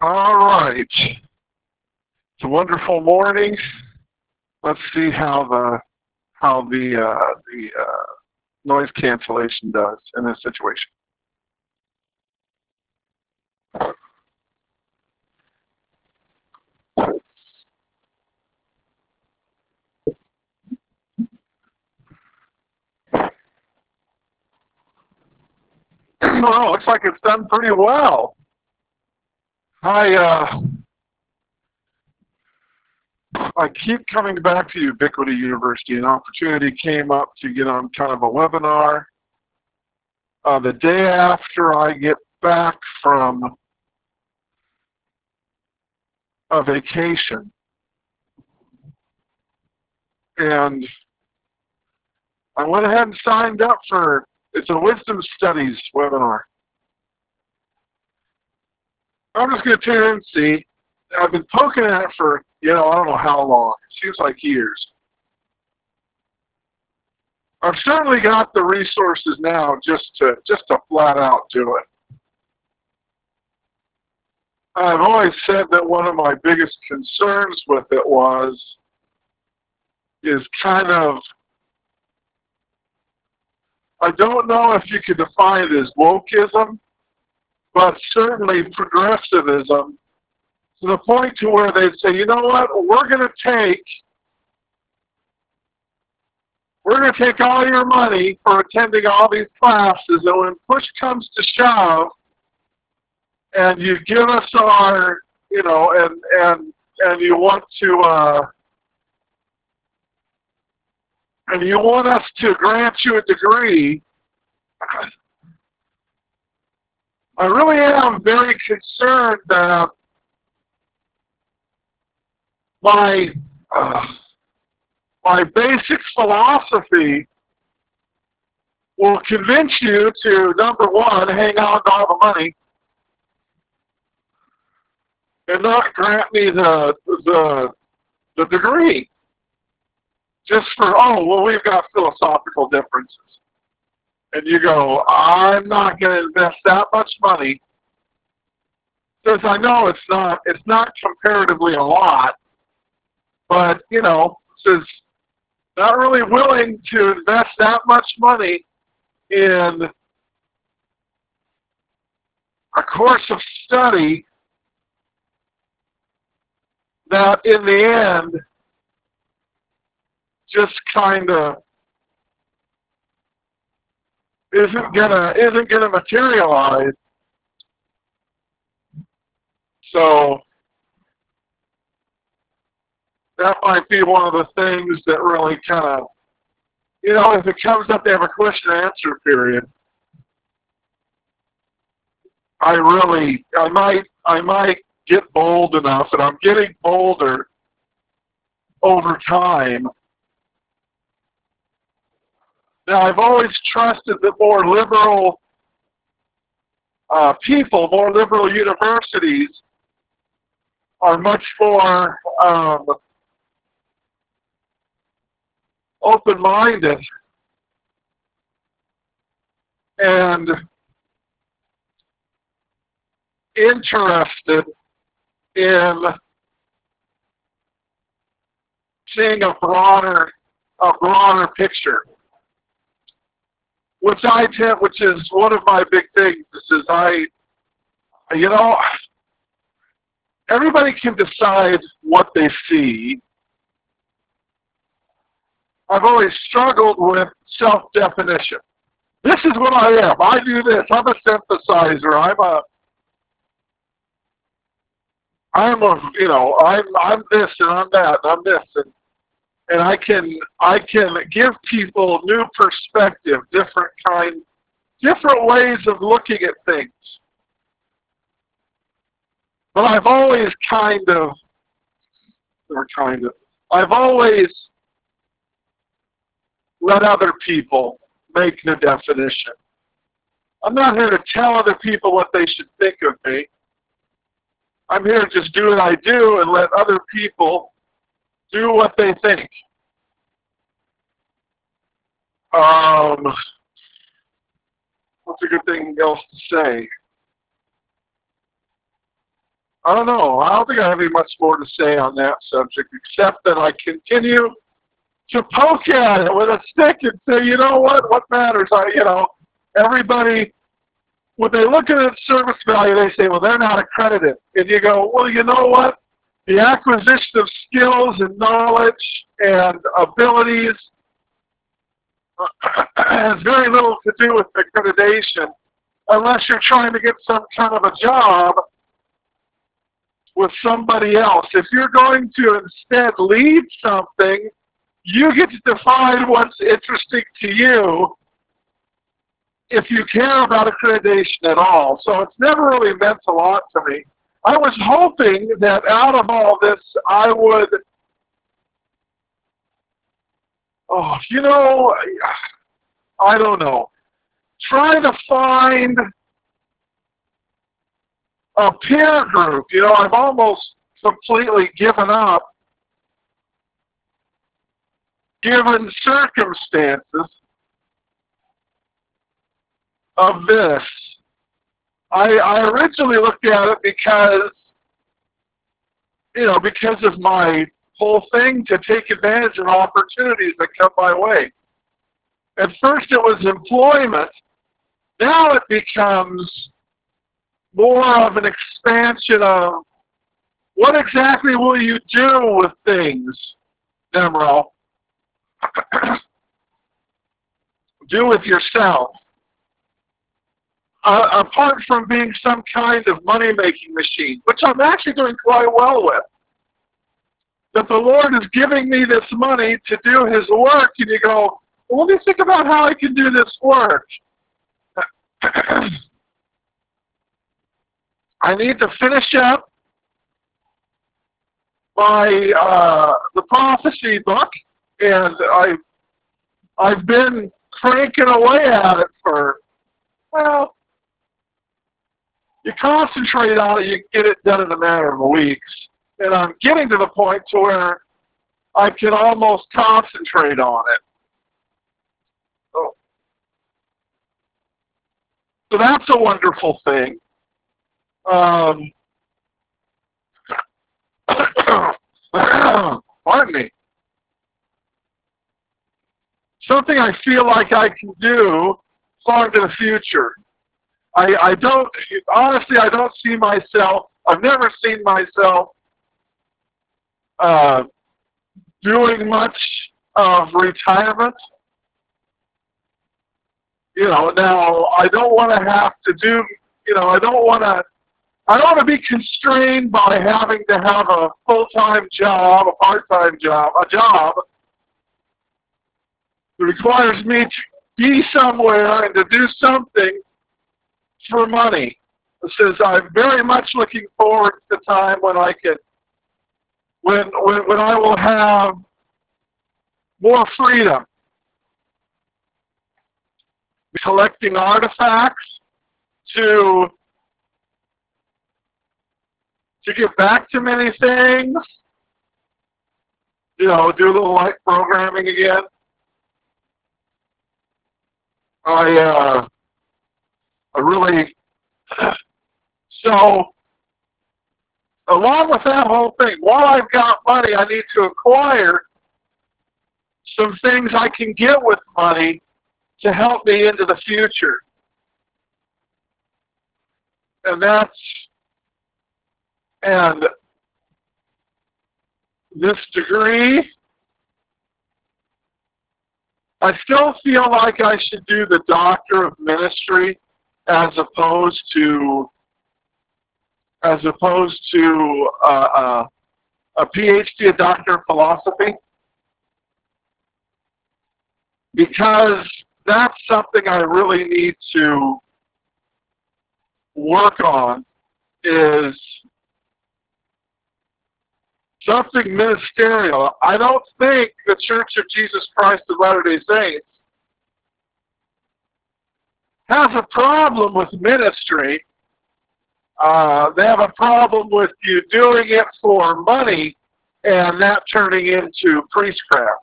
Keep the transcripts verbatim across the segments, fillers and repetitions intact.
All right. It's a wonderful morning. Let's see how the how the uh, the uh, noise cancellation does in this situation. Well, looks like it's done pretty well. I uh, I keep coming back to Ubiquity University. An opportunity came up to get on kind of a webinar uh, the day after I get back from a vacation. And I went ahead and signed up for, it's a wisdom studies webinar. I'm just going to tune in and see. I've been poking at it for, you know, I don't know how long. It seems like years. I've certainly got the resources now just to, just to flat out do it. I've always said that one of my biggest concerns with it was, is kind of, I don't know if you could define it as wokeism, but certainly progressivism, to the point to where they'd say, you know what, we're going to take, we're going to take all your money for attending all these classes, and when push comes to shove, and you give us our, you know, and and and you want to, uh, and you want us to grant you a degree, I really am very concerned that my uh, my basic philosophy will convince you to, number one, hang on to all the money and not grant me the the the degree. Just for, oh, well, we've got philosophical differences. And you go, I'm not going to invest that much money, because I know it's not, it's not comparatively a lot, but, you know, says not really willing to invest that much money in a course of study that in the end just kind of isn't gonna isn't gonna materialize. So that might be one of the things that really kind of, you know, if it comes up to have a question and answer period, I really I might I might get bold enough, and I'm getting bolder over time. Now, I've always trusted that more liberal uh, people, more liberal universities, are much more um, open-minded and interested in seeing a broader, a broader picture. Which I tend, which is one of my big things, is I, you know, everybody can decide what they see. I've always struggled with self-definition. This is what I am. I do this. I'm a synthesizer. I'm a, I'm a, you know, I'm, I'm this and I'm that and I'm this and. And I can I can give people new perspective, different kind, different ways of looking at things. But I've always kind of, or kind of, I've always let other people make the definition. I'm not here to tell other people what they should think of me. I'm here to just do what I do and let other people do what they think. Um, what's a good thing else to say? I don't know. I don't think I have any much more to say on that subject, except that I continue to poke at it with a stick and say, you know what? What matters? I, you know, everybody, when they look at its service value, they say, well, they're not accredited. And you go, well, you know what? The acquisition of skills and knowledge and abilities has very little to do with accreditation unless you're trying to get some kind of a job with somebody else. If you're going to instead lead something, you get to define what's interesting to you if you care about accreditation at all. So it's never really meant a lot to me. I was hoping that out of all this, I would, oh, you know, I don't know, try to find a peer group. You know, I've almost completely given up, given circumstances of this. I, I originally looked at it because, you know, because of my whole thing to take advantage of opportunities that come my way. At first it was employment. Now it becomes more of an expansion of what exactly will you do with things, Demerol? Do with yourself. Uh, apart from being some kind of money-making machine, which I'm actually doing quite well with. That the Lord is giving me this money to do His work, and you go, well, let me think about how I can do this work. I need to finish up my uh, the prophecy book, and I I've been cranking away at it for, well, you concentrate on it, you get it done in a matter of weeks. And I'm getting to the point to where I can almost concentrate on it. So, so that's a wonderful thing. Um, pardon me. Something I feel like I can do far into the future. I, I don't, honestly, I don't see myself, I've never seen myself uh, doing much of retirement. You know, now, I don't want to have to do, you know, I don't want to, I don't want to be constrained by having to have a full-time job, a part-time job, a job that requires me to be somewhere and to do something for money. It says I'm very much looking forward to the time when I can, when, when, when I will have more freedom. Collecting artifacts to, to get back to many things. You know, do a little light programming again. I, uh, I really, so, along with that whole thing, while I've got money, I need to acquire some things I can get with money to help me into the future. And that's, and this degree, I still feel like I should do the Doctor of Ministry as opposed to as opposed to uh, uh, a PhD, a Doctor of Philosophy, because that's something I really need to work on, is something ministerial. I don't think the Church of Jesus Christ of Latter-day Saints has a problem with ministry. Uh, they have a problem with you doing it for money and that turning into priestcraft.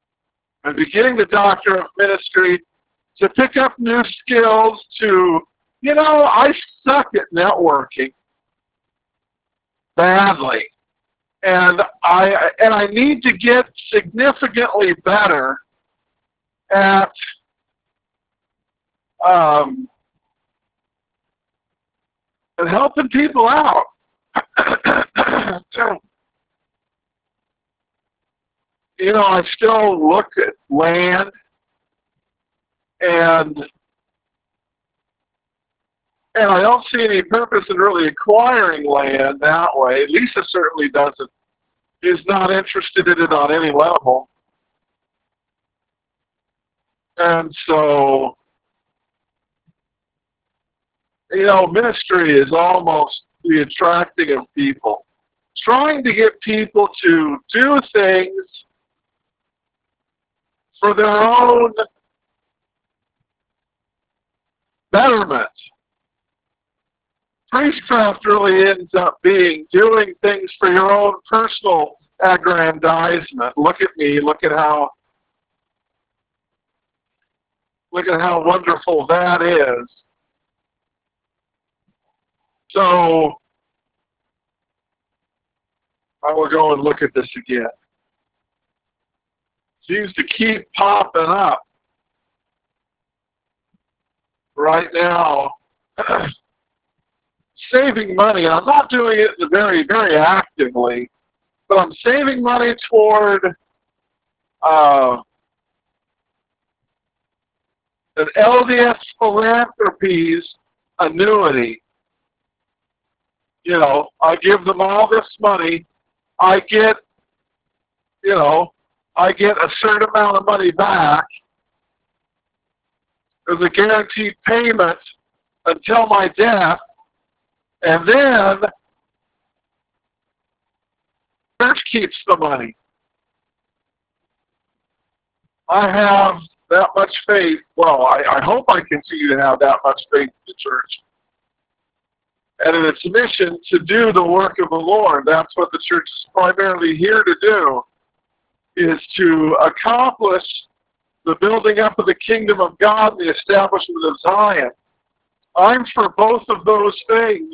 And beginning the Doctor of Ministry to pick up new skills, to You know, I suck at networking badly. And I and I need to get significantly better at um, at helping people out. You know, I still look at land, and and I don't see any purpose in really acquiring land that way. Lisa certainly doesn't. Is not interested in it on any level. And so, you know, ministry is almost the attracting of people. Trying to get people to do things for their own betterment. Priestcraft really ends up being doing things for your own personal aggrandizement. Look at me, look at how look at how wonderful that is. So I will go and look at this again. Seems to keep popping up right now. Saving money, and I'm not doing it very, very actively, but I'm saving money toward uh, an L D S Philanthropies annuity. You know, I give them all this money. I get, you know, I get a certain amount of money back. There's a guaranteed payment until my death. And then, church keeps the money. I have that much faith. Well, I, I hope I continue to have that much faith in the church. And in its mission to do the work of the Lord. That's what the church is primarily here to do, is to accomplish the building up of the kingdom of God and the establishment of Zion. I'm for both of those things,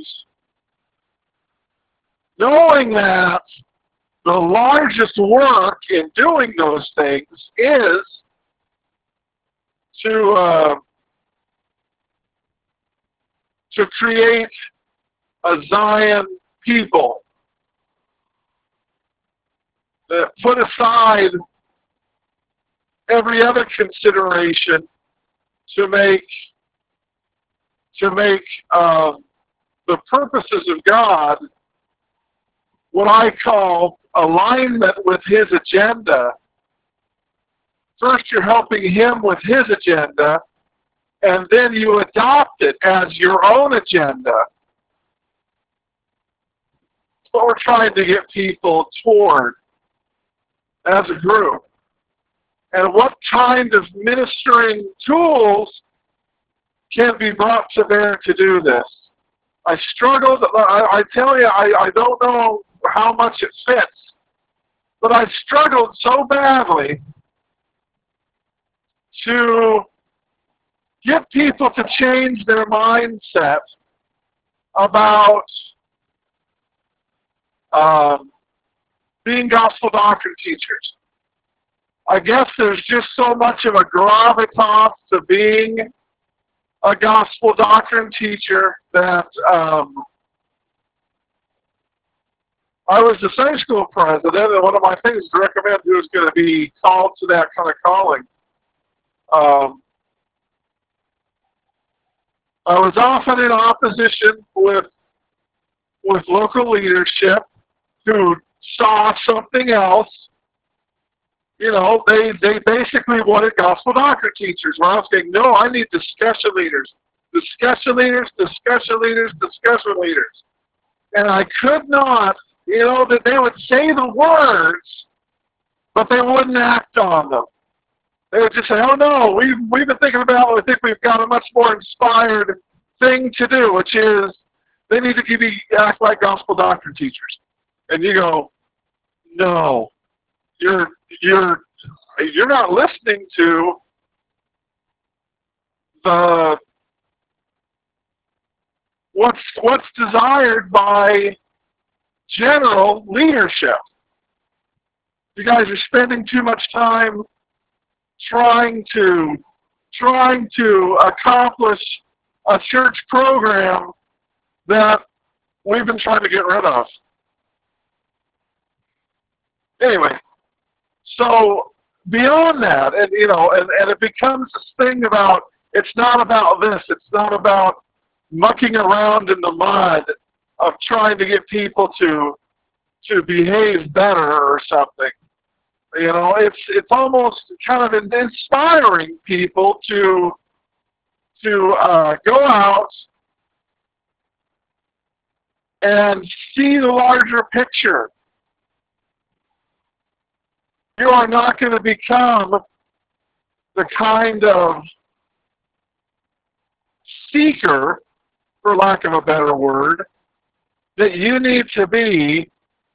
knowing that the largest work in doing those things is to uh, to create a Zion people that put aside every other consideration to make to make um, the purposes of God what I call alignment with His agenda. First, you're helping Him with His agenda, and then you adopt it as your own agenda. That's what we're trying to get people toward as a group. And what kind of ministering tools can be brought to bear to do this? I struggled, I, I tell you, I, I don't know how much it fits, but I struggled so badly to get people to change their mindset about um, being gospel doctrine teachers. I guess there's just so much of a gravitas to being a gospel doctrine teacher that um, I was the Sunday school president, and one of my things to recommend who is going to be called to that kind of calling. Um, I was often in opposition with with local leadership who saw something else. You know, they, they basically wanted gospel doctrine teachers. Where I was saying, no, I need discussion leaders. Discussion leaders, discussion leaders, discussion leaders. And I could not, you know, that they would say the words, but they wouldn't act on them. They would just say, oh no, we've, we've been thinking about it. I think we've got a much more inspired thing to do, which is they need to give you, act like gospel doctrine teachers. And you go, no. You're you're you're not listening to the what's what's desired by general leadership. You guys are spending too much time trying to trying to accomplish a church program that we've been trying to get rid of. Anyway, so beyond that, and you know, and, and it becomes this thing about, it's not about this, it's not about mucking around in the mud of trying to get people to to behave better or something. You know, it's it's almost kind of inspiring people to to uh, go out and see the larger picture. You are not going to become the kind of seeker, for lack of a better word, that you need to be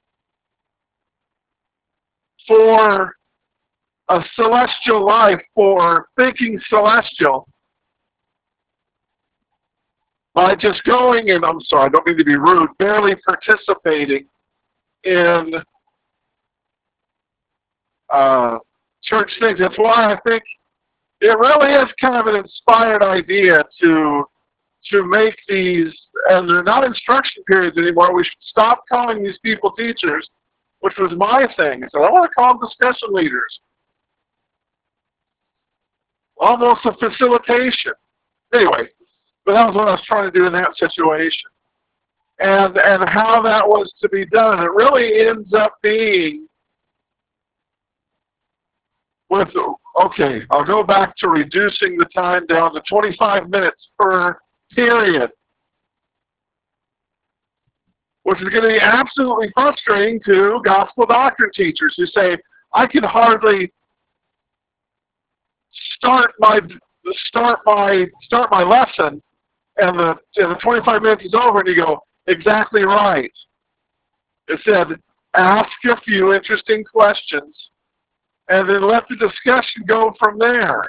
for a celestial life, for thinking celestial, by just going and, I'm sorry, I don't mean to be rude, barely participating in uh, church things. That's why I think it really is kind of an inspired idea to to make these, and they're not instruction periods anymore. We should stop calling these people teachers, which was my thing. So I want to call them discussion leaders. Almost a facilitation. Anyway, but that was what I was trying to do in that situation. And and how that was to be done. It really ends up being with, okay, I'll go back to reducing the time down to twenty-five minutes per period, which is going to be absolutely frustrating to gospel doctrine teachers who say, I can hardly start my start my start my lesson, and the and the twenty-five minutes is over, and you go, exactly right. It said, ask a few interesting questions, and then let the discussion go from there.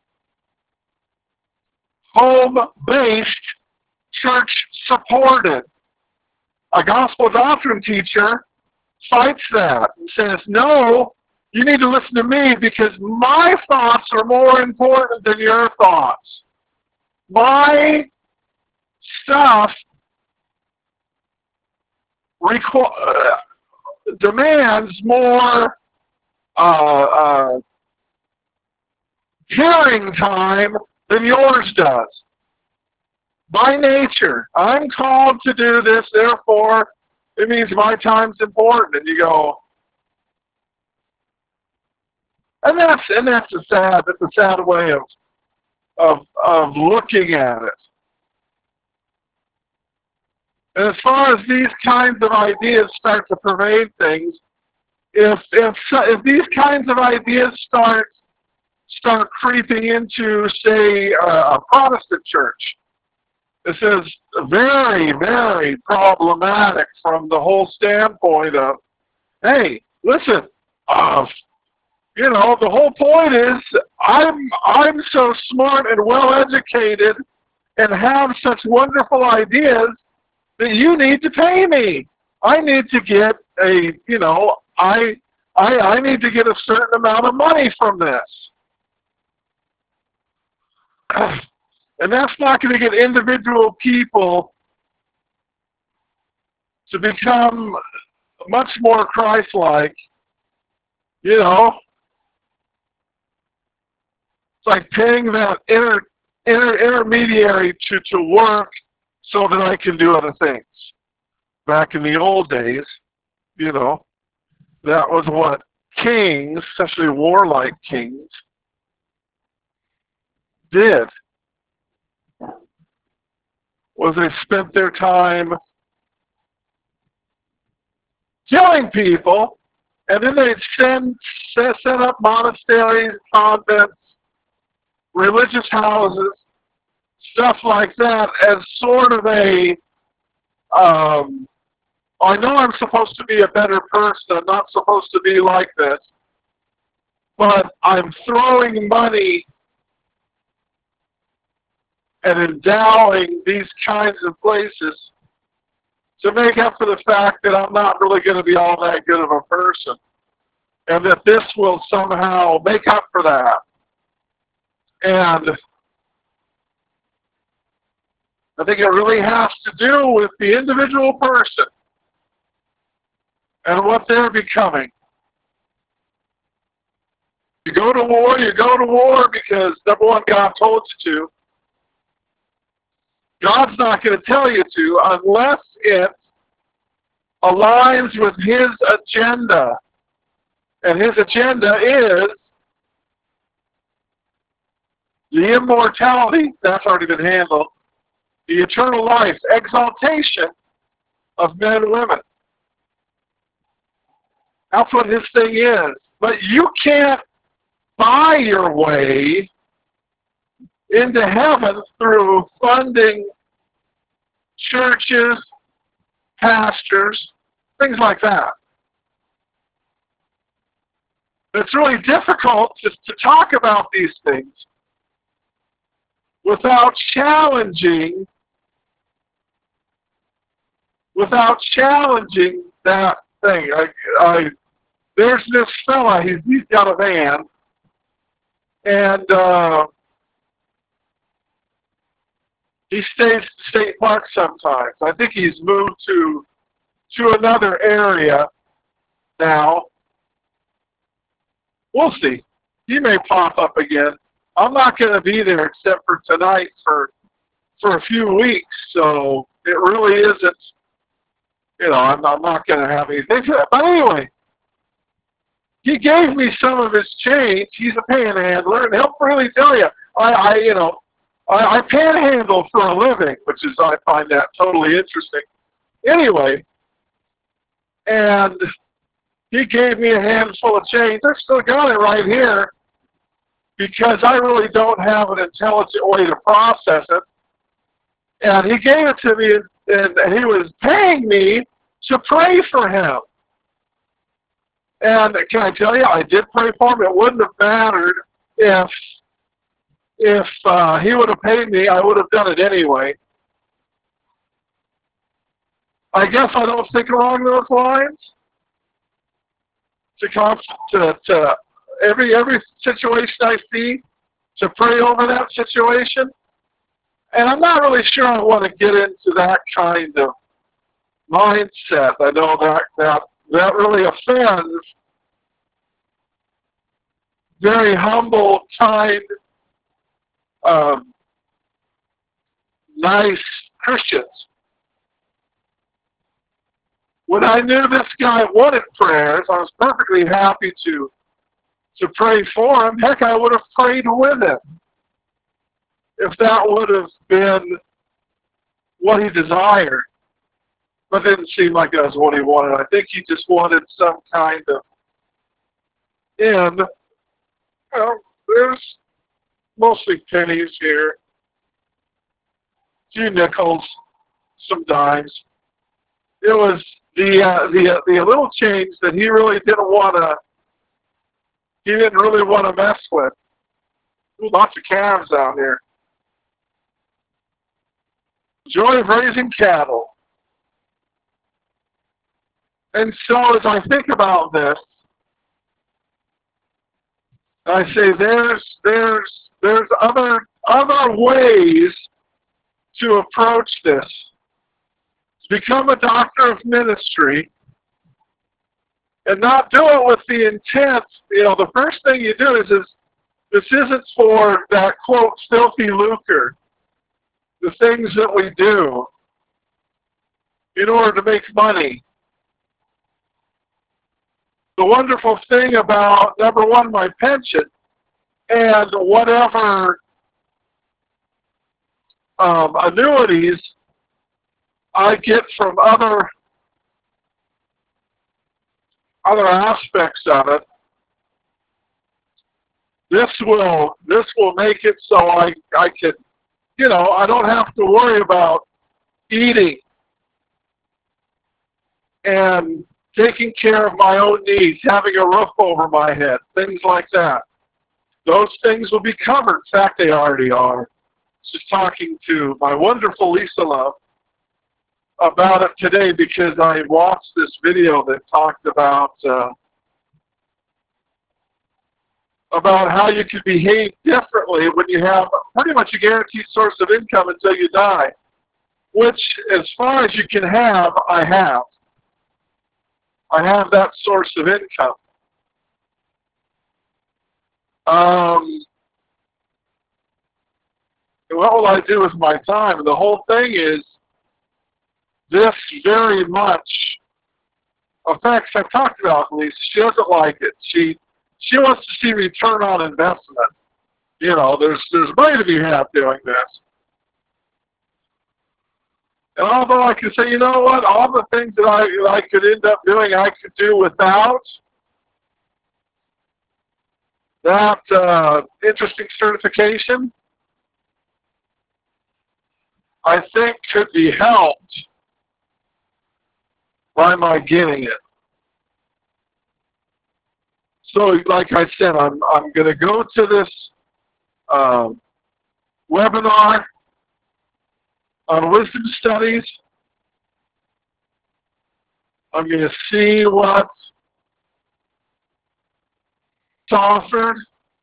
Home-based, church-supported. A gospel doctrine teacher fights that and says, no, you need to listen to me because my thoughts are more important than your thoughts. My stuff requ- uh, demands more uh, uh, hearing time than yours does. By nature, I'm called to do this, therefore it means my time's important. And you go, and that's and that's a sad that's a sad way of of of looking at it. And as far as these kinds of ideas start to pervade things, if if if these kinds of ideas start start creeping into, say, a Protestant church, this is very, very problematic from the whole standpoint of, hey, listen, uh, you know, the whole point is I'm I'm so smart and well educated and have such wonderful ideas that you need to pay me. I need to get a, you know, I I I need to get a certain amount of money from this. And that's not going to get individual people to become much more Christ-like. You know, it's like paying that inter, inter, intermediary to, to work so that I can do other things. Back in the old days, you know, that was what kings, especially warlike kings, did. Was they spent their time killing people, and then they'd send, set up monasteries, convents, religious houses, stuff like that, as sort of a, um, I know I'm supposed to be a better person, I'm not supposed to be like this, but I'm throwing money and endowing these kinds of places to make up for the fact that I'm not really going to be all that good of a person, and that this will somehow make up for that. And I think it really has to do with the individual person and what they're becoming. You go to war, you go to war because, number one, God told you to. God's not going to tell you to unless it aligns with His agenda. And His agenda is the immortality, that's already been handled, the eternal life, exaltation of men and women. That's what His thing is. But you can't buy your way into heaven through funding churches, pastors, things like that. It's really difficult to, to talk about these things without challenging, without challenging that thing. I, I, there's this fella, he's, he's got a van, and uh, he stays at State Park sometimes. I think he's moved to to another area now. We'll see. He may pop up again. I'm not going to be there except for tonight for for a few weeks, so it really isn't, you know, I'm, I'm not going to have anything. But anyway, he gave me some of his change. He's a panhandler, and he'll really tell you, I, I you know, I, I panhandle for a living, which is, I find that totally interesting. Anyway, and he gave me a handful of change. I still got it right here because I really don't have an intelligent way to process it. And he gave it to me, and, and he was paying me to pray for him. And can I tell you, I did pray for him. It wouldn't have mattered if if uh, he would have paid me. I would have done it anyway. I guess I don't think along those lines. To come to, to every every situation I see, to pray over that situation, and I'm not really sure I want to get into that kind of mindset. I know that that that really offends very humble, kind, um, nice Christians. When I knew this guy wanted prayers, I was perfectly happy to to pray for him. Heck, I would have prayed with him if that would have been what he desired. But it didn't seem like that was what he wanted. I think he just wanted some kind of end. Well, there's mostly pennies here, a few nickels, some dimes. It was the uh, the uh, the little change that he really didn't want to. He didn't really want to mess with. Ooh, lots of calves out here. Joy of raising cattle. And so as I think about this, I say there's there's there's other other ways to approach this. To become a doctor of ministry and not do it with the intent, you know, the first thing you do is, is this isn't for that, quote, filthy lucre, the things that we do in order to make money. The wonderful thing about, number one, my pension and whatever um, annuities I get from other other aspects of it, this will this will make it so I I can, you know, I don't have to worry about eating and taking care of my own needs, having a roof over my head, things like that. Those things will be covered. In fact, they already are. just talking to my wonderful Lisa Love about it today because I watched this video that talked about uh, about how you can behave differently when you have pretty much a guaranteed source of income until you die, which, as far as you can have, I have. I have that source of income. Um, what will I do with my time? The whole thing is this very much affects, I've talked about Lisa, she doesn't like it. She she wants to see return on investment. You know, there's there's money to be had doing this. And although I can say, you know what, all the things that I, that I could end up doing, I could do without that uh, interesting certification, I think could be helped by my getting it. So, like I said, I'm I'm going to go to this um, webinar on wisdom studies. I'm going to see what's offered.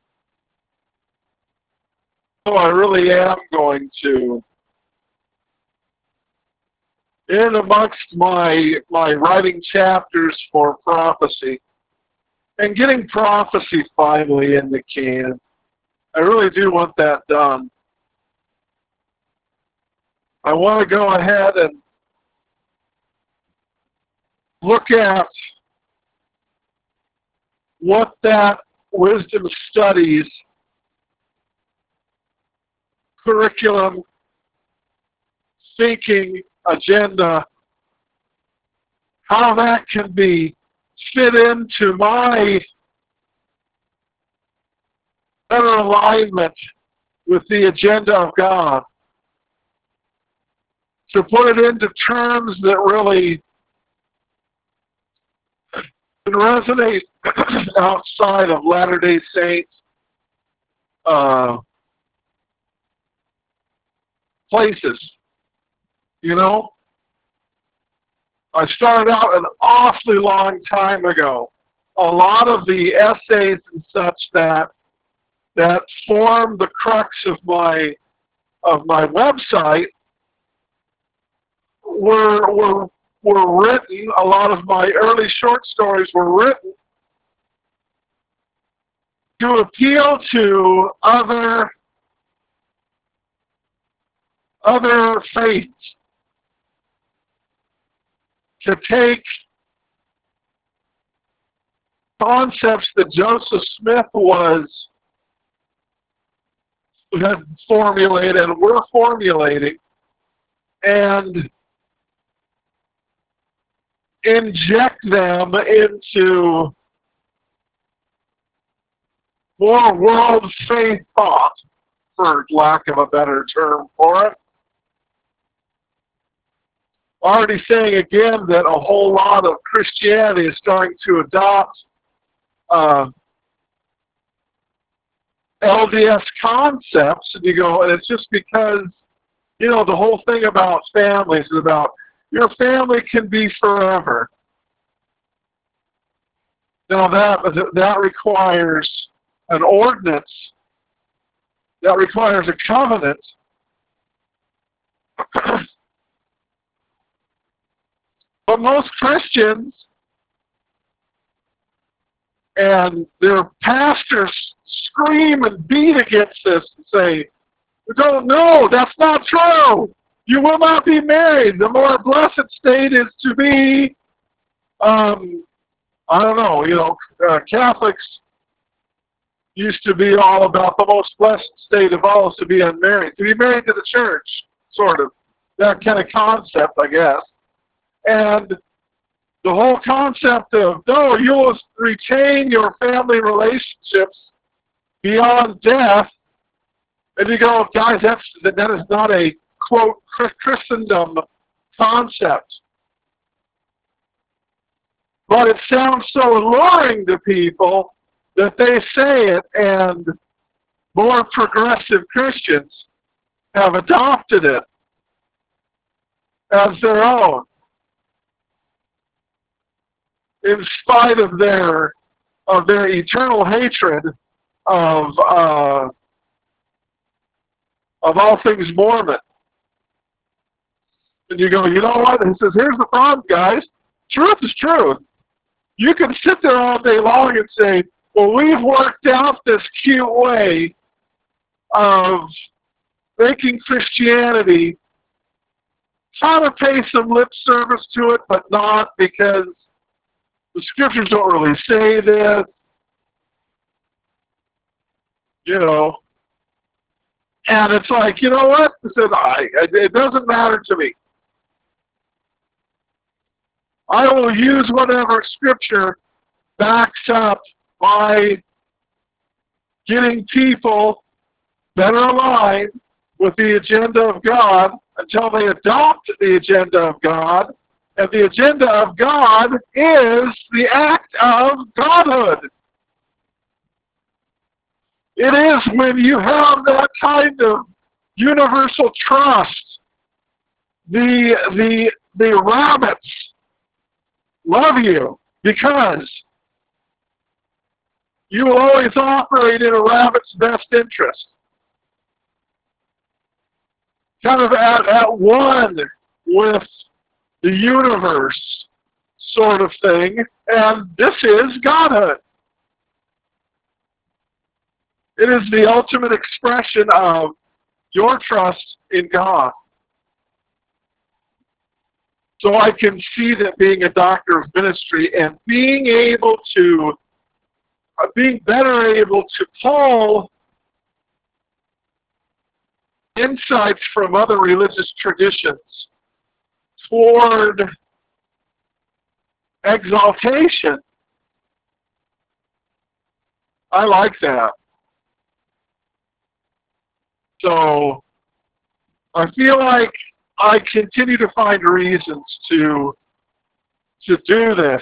So I really am going to, in amongst my my writing chapters for prophecy and getting prophecy finally in the can. I really do want that done. I want to go ahead and look at what that wisdom studies curriculum thinking agenda, how that can be fit into my better alignment with the agenda of God. To put it into terms that really can resonate outside of Latter-day Saints uh, places. You know, I started out an awfully long time ago. A lot of the essays and such that that form the crux of my of my website were were were written. A lot of my early short stories were written to appeal to other other faiths, to take concepts that Joseph Smith was had formulated and were formulating and inject them into more world faith thought, for lack of a better term for it. Already saying again that a whole lot of Christianity is starting to adopt uh, L D S concepts, and you go, and it's just because, you know, the whole thing about families is about your family can be forever. Now that that requires an ordinance, that requires a covenant. But most Christians and their pastors scream and beat against this and say, "No, no, that's not true. You will not be married. The more blessed state is to be," um, I don't know, you know, uh, Catholics used to be all about the most blessed state of all is to be unmarried, to be married to the church, sort of. That kind of concept, I guess. And the whole concept of, no, you will retain your family relationships beyond death. And you go, guys, that's, that is not a, quote, Christendom concept. But it sounds so alluring to people that they say it, and more progressive Christians, have adopted it as their own, in spite of their of their eternal hatred of uh, of all things Mormon. And you go, you know what? And he says, here's the problem, guys. Truth is truth. You can sit there all day long and say, well, we've worked out this cute way of making Christianity kind of pay some lip service to it, but not, because the scriptures don't really say this. You know. And it's like, you know what? I said, I, it doesn't matter to me. I will use whatever scripture backs up by getting people better aligned with the agenda of God until they adopt the agenda of God. And the agenda of God is the act of Godhood. It is when you have that kind of universal trust. The, the, the rabbits love you because you will always operate in a rabbit's best interest. Kind of at, at one with the universe sort of thing, and this is Godhood. It is the ultimate expression of your trust in God. So I can see that being a doctor of ministry and being able to, uh, being better able to pull insights from other religious traditions toward exaltation. I like that. So I feel like I continue to find reasons to to do this.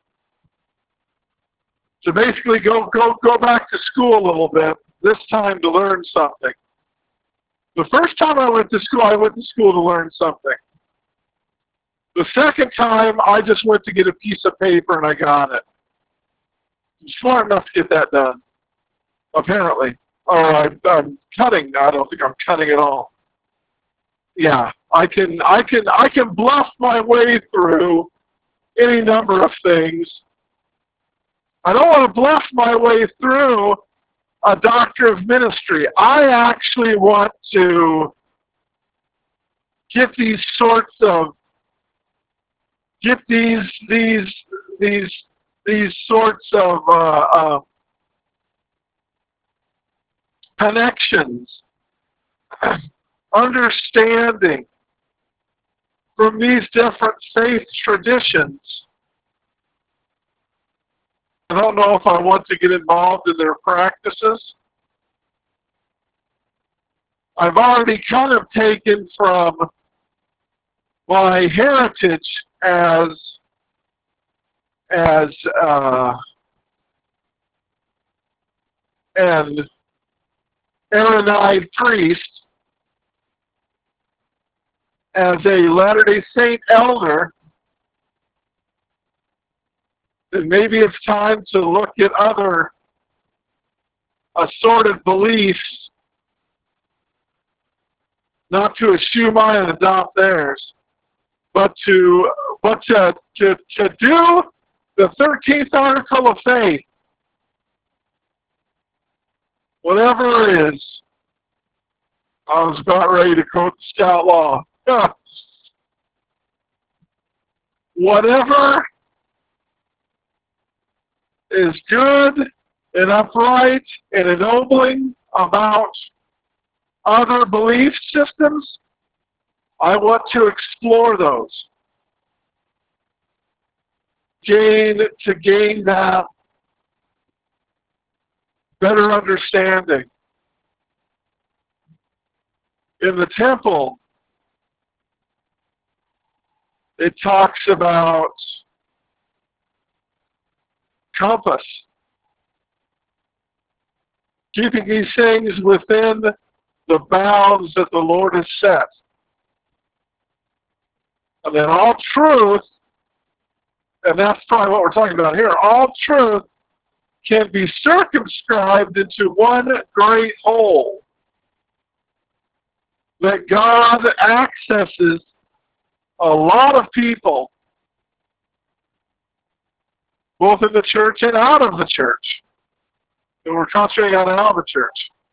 To basically go go go back to school a little bit, this time to learn something. The first time I went to school, I went to school to learn something. The second time, I just went to get a piece of paper and I got it. I'm smart enough to get that done, apparently. Or I, I'm cutting. I don't think I'm cutting at all. Yeah, I can, I can, I can bluff my way through any number of things. I don't want to bluff my way through a doctor of ministry. I actually want to get these sorts of, get these, these, these, these sorts of uh, uh, connections, understanding from these different faith traditions. I don't know if I want to get involved in their practices. I've already kind of taken from my heritage as as uh, an Aaronite priest, as a Latter-day Saint elder, then maybe it's time to look at other assorted beliefs, not to eschew mine and adopt theirs, but to but to to, to do the thirteenth article of faith, whatever it is. I was about ready to quote the Scout Law. Whatever is good and upright and ennobling about other belief systems, I want to explore those. Gain, to gain that better understanding. In the temple, it talks about compass. Keeping these things within the bounds that the Lord has set. And then all truth, and that's probably what we're talking about here, all truth can be circumscribed into one great whole. That God accesses a lot of people, both in the church and out of the church. And we're concentrating on out of the church.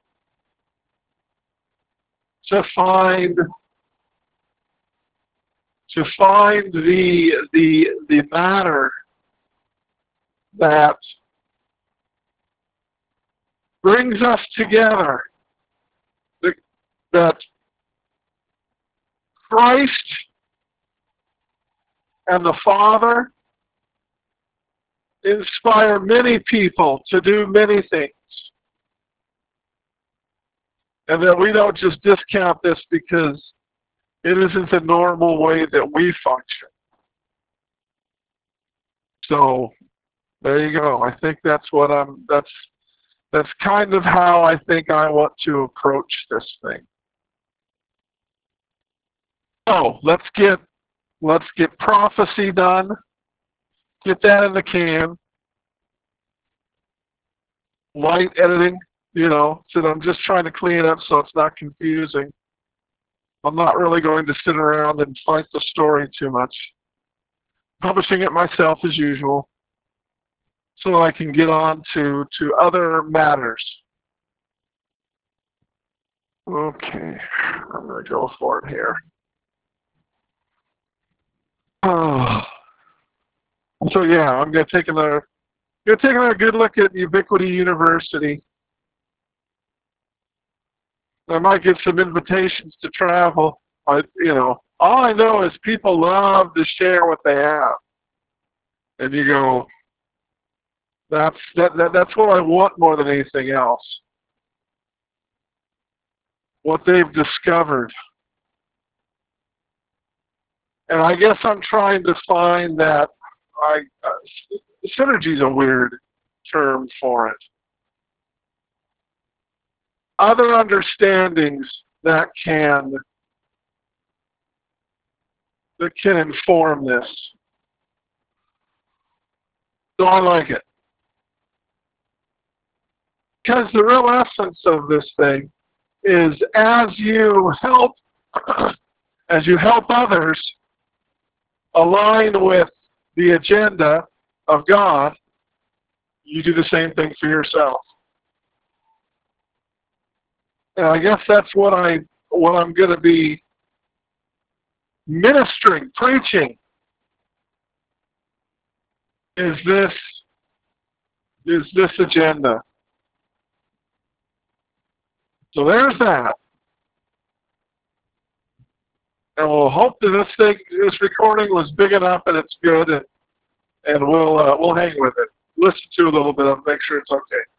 To find to find the the the matter that brings us together. The, that Christ and the Father inspire many people to do many things. And that we don't just discount this because it isn't the normal way that we function. So there you go. I think that's what I'm that's that's kind of how I think I want to approach this thing. So let's get let's get prophecy done. Get that in the can. Light editing, you know, so I'm just trying to clean it up so it's not confusing. I'm not really going to sit around and fight the story too much. Publishing it myself as usual, so I can get on to, to other matters. Okay, I'm going to go for it here. Oh. So yeah, I'm going to take another, going to take another good look at Ubiquity University. I might get some invitations to travel. I, you know, all I know is people love to share what they have, and you go, that's that, that that's what I want more than anything else. What they've discovered, and I guess I'm trying to find that. I uh, synergy is a weird term for it. Other understandings that can that can inform this. So I like it. Because the real essence of this thing is as you help as you help others align with the agenda of God, you do the same thing for yourself. And I guess that's what I what I'm going to be ministering, preaching. Is this is this agenda? So there's that. And we'll hope that this thing, this recording was big enough and it's good, and, and we'll uh, we'll hang with it. Listen to it a little bit and make sure it's okay.